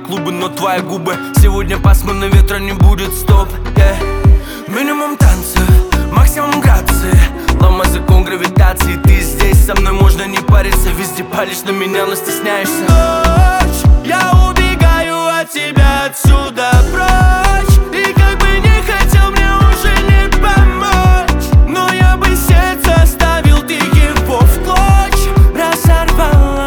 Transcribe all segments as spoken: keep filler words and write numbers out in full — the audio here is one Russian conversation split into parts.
клубы, но твои губы сегодня пасмурно, ветра не будет, стоп, yeah. Минимум танцев, максимум грации, ломай закон гравитации. Ты здесь со мной, можно не париться. Везде палишь на меня, но стесняешься. Ночь, я убегаю от тебя отсюда прочь. И как бы не хотел, мне уже не помочь, но я бы сердце оставил, ты его в клочья разорвала.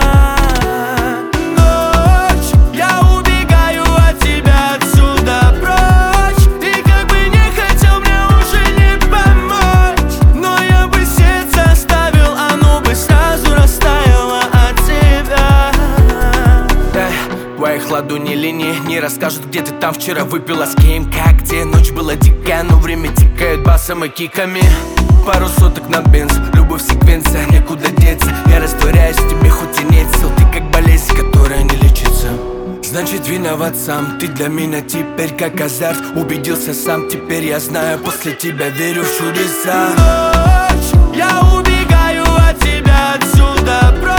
Ночь, я убегаю от тебя отсюда прочь. И как бы не хотел, мне уже не помочь, но я бы сердце оставил, оно бы сразу растаяло от тебя. Yeah. Твоих ладоней линии не расскажут, где ты там вчера выпила с кем, как, где. Ночь была дикая, но время тикает басом и киками. Пару соток на бенз, любовь секвенция, некуда деться. Я растворяюсь в тебе, хоть и нет сил. Ты как болезнь, которая не лечится. Значит, виноват сам, ты для меня теперь как азарт. Убедился сам, теперь я знаю, после тебя верю в чудеса. Ночь, я убегаю от тебя отсюда прочь.